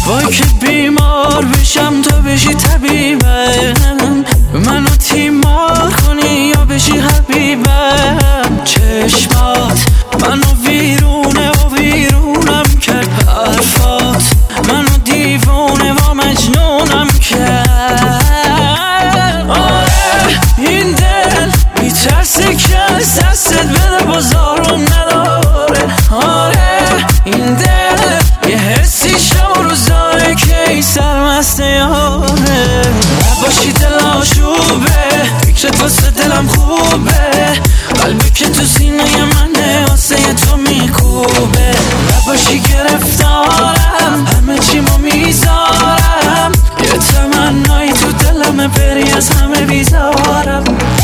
وای که بیمار بشم تا بشی طبیبم، منو تیمار کنی یا بشی حبیبم. چشمات منو ویرونه و ویرونم کرد، حرفات منو دیوونه و مجنونم کرد. آره این دل میترسه که از دستت بده بازارم نداره. آره این دل یه حسی شب و روزاره که ای سرمسته یاره. نباشی دل آشوبه، فکرت واسه دلم خوبه، قلبی که تو سینه منه واسه تو میکوبه. نباشی گرفتارم، همه چیمو میذارم، یه تمنایی تو دلمه بری از همه بیزارم.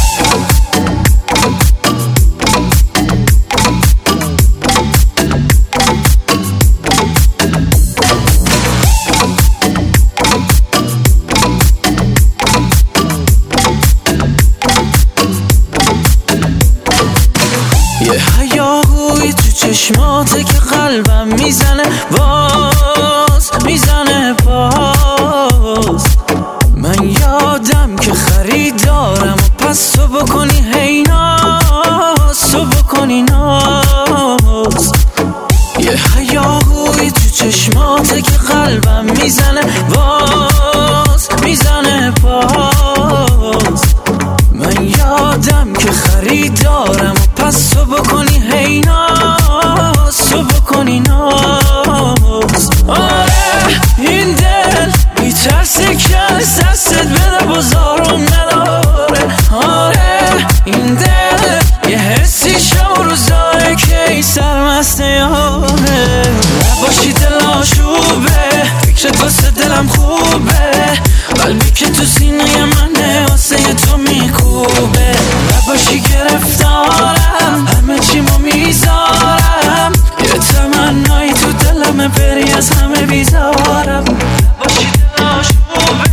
یه هیاهوی تو چشماته که قلبم میزنه باز، میزنه باز. من یادم که خریدارم و پس تو بکنی هی ناز، تو بکنی ناز. یه هیاهوی تو چشماته که قلبم میزنه باز، میزنه باز. من یادم که خریدارم و پس تو بکنی هی ناز، تو بکنی ناز. آره این دل میترسه که از دستت بده بازارم نداره. آره این دل یه حسی شب و روزاره که ای سرمسته یاره. نباشی دل آشوبه، فکرت واسه دلم خوبه، قلبی که تو سینه منه واسه تو میکوبه. نباشی گرفتارم، همه چیمو میذارم، یه تمنایی تو دلمه بری از همه بیزارم. نباشی دل آشوبه.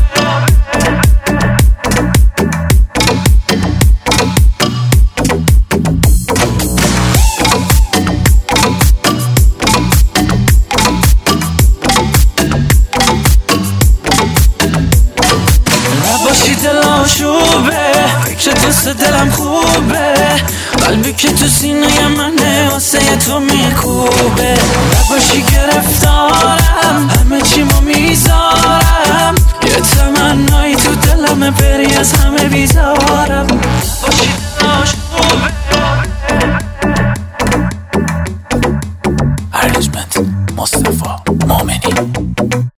نباشی دل آشوبه، فکرت واسه دلم خوبه، قلبی که تو سینه منه واسه تو میکوبه. نباشی گرفتارم، همه چیمو میذارم، یه تمنایی تو دلمه بری از همه بیزارم. نباشی دل آشوبه. ارنجمنت مصطفی مومنی.